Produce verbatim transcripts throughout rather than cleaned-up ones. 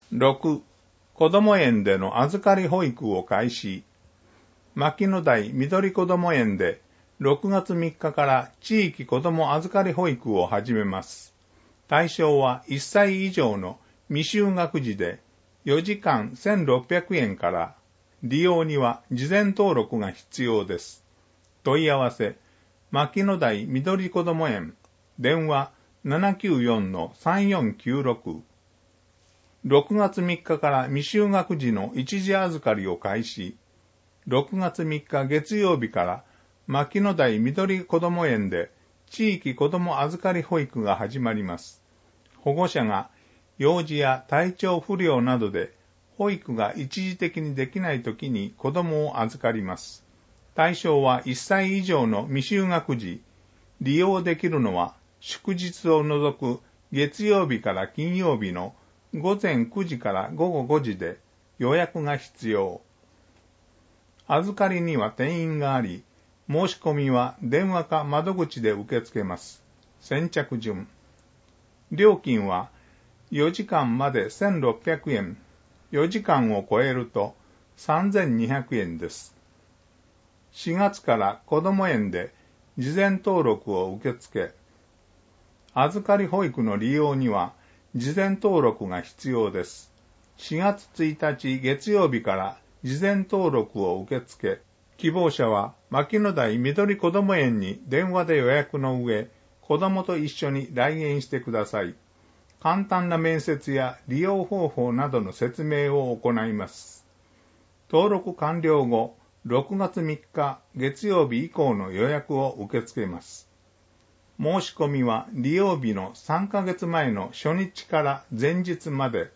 ろく、子ども園での預かり保育を開始。牧野台緑子ども園でろくがつみっかから地域子ども預かり保育を始めます。対象はいっさい以上の未就学児でよじかんせんろっぴゃくえんから、利用には事前登録が必要です。問い合わせ、牧野台緑子ども園、電話 ななきゅうよんのさんよんきゅうろく。ろくがつみっかから未就学児の一時預かりを開始。ろくがつみっか月曜日から牧野台緑子ども園で地域子ども預かり保育が始まります。保護者が幼児や体調不良などで保育が一時的にできないときに子どもを預かります。対象はいっさい以上の未就学児。利用できるのは祝日を除く月曜日から金曜日のごぜんくじからごごごじで予約が必要。預かりには定員があり、申し込みは電話か窓口で受け付けます。先着順。料金はよじかんまでせんろっぴゃくえん、よじかんを超えるとさんぜんにひゃくえんです。しがつから子ども園で事前登録を受け付け、預かり保育の利用には事前登録が必要です。しがつついたち月曜日から事前登録を受け付け、希望者は牧野台緑子ども園に電話で予約の上、子どもと一緒に来園してください。簡単な面接や利用方法などの説明を行います。登録完了後、ろくがつみっか月曜日以降の予約を受け付けます。申し込みは利用日のさんかげつまえの初日から前日まで。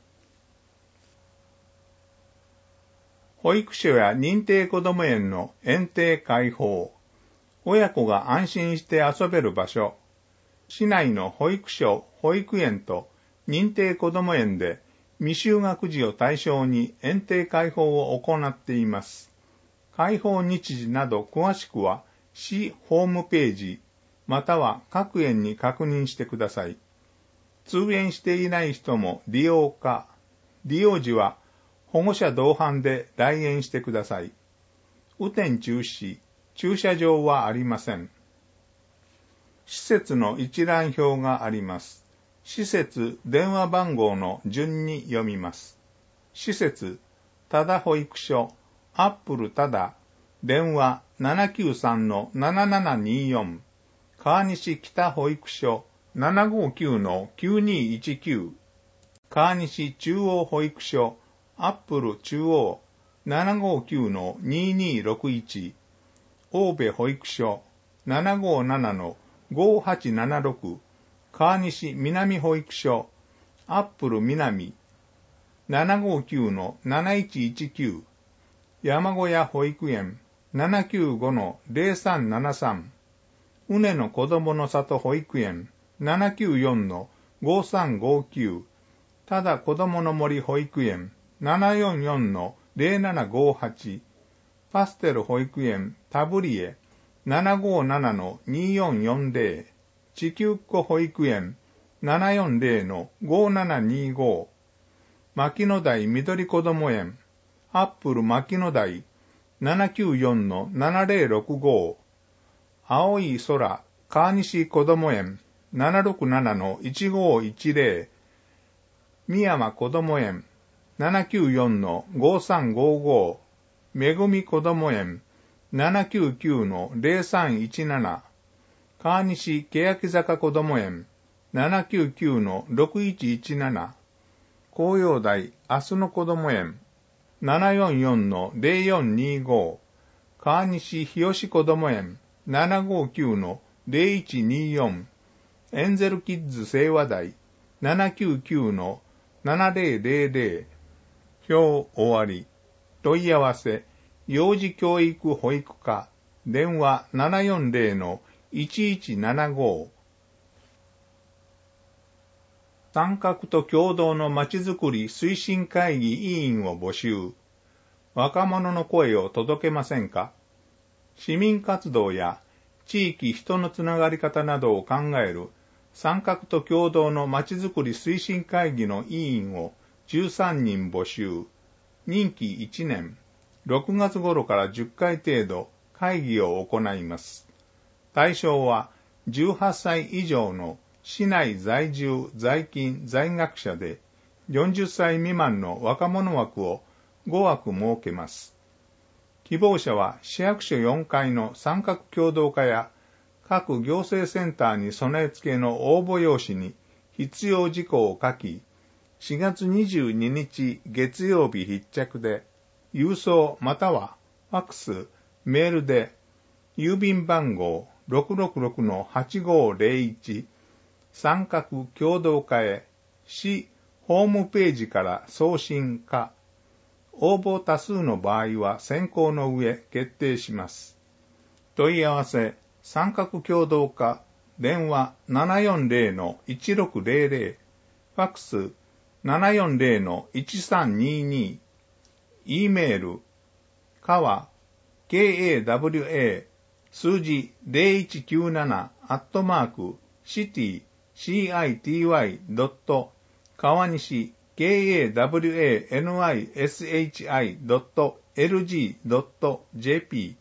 保育所や認定こども園の園庭開放。親子が安心して遊べる場所。市内の保育所、保育園と認定こども園で未就学児を対象に園庭開放を行っています。開放日時など詳しくは市ホームページまたは各園に確認してください。通園していない人も利用か、利用時は保護者同伴で来園してください。雨天中止、駐車場はありません。施設の一覧表があります。施設電話番号の順に読みます。施設、多田保育所、アップル多田、電話 ななきゅうさんのななななによん、川西北保育所 ななごきゅうのきゅうにいちきゅう、川西中央保育所、アップル中央 ななごきゅうのににろくいち、大部保育所 ななごななのごはちななろく、川西南保育所、アップル南 ななごきゅうのなないちいちきゅう、山小屋保育園 ななきゅうごのぜろさんななさん、うねの子どもの里保育園 ななきゅうよんのごさんごきゅう、ただ子どもの森保育園 ななよんよんのぜろななごはち、パステル保育園タブリエ ななごななのによんよんぜろ、地球っ子保育園 ななよんぜろのごななにご、牧野台緑子ども園アップル牧野台 ななきゅうよんのななぜろろくご、青い空川西子ども園 ななろくななのいちごいちぜろ、三山子ども園 ななきゅうよんのごさんごご、めぐみ子ども園 ななきゅうきゅうのぜろさんいちなな、川西欅坂子ども園 ななきゅうきゅうのろくいちいちなな、紅葉台明日の子ども園 ななよんよんのぜろよんにご、川西日吉子ども園 ななごきゅうのぜろいちによん、エンゼルキッズ清和台 ななきゅうきゅうのななぜろぜろぜろ、表終わり。問い合わせ、幼児教育保育課、電話ななよんぜろのいちいちななご。参画と共同のまちづくり推進会議委員を募集。若者の声を届けませんか？市民活動や地域人のつながり方などを考える参画と共同のまちづくり推進会議の委員をじゅうさんにん募集。任期いちねん。ろくがつ頃からじゅっかい程度会議を行います。対象はじゅうはっさい以上の市内在住在勤在学者で、よんじゅっさい未満の若者枠をごわく設けます。希望者は市役所よんかいの三角共同課や各行政センターに備え付けの応募用紙に必要事項を書き、しがつにじゅうににち月曜日必着で、郵送またはファックス、メールで、郵便番号 ろくろくろくのはちごーぜろいち 三角共同課へ、市ホームページから送信か、応募多数の場合は選考の上決定します。問い合わせ、三角共同課、電話 ななよんぜろのいちろくぜろぜろ、ファックス ななよんぜろのいちさんにに、E メール、かわ、カワ、数字ぜろいちきゅうなな、アットマーク、シティ、シーアイティーワイ ドット、川西、カワニシドットエルジードットジェーピー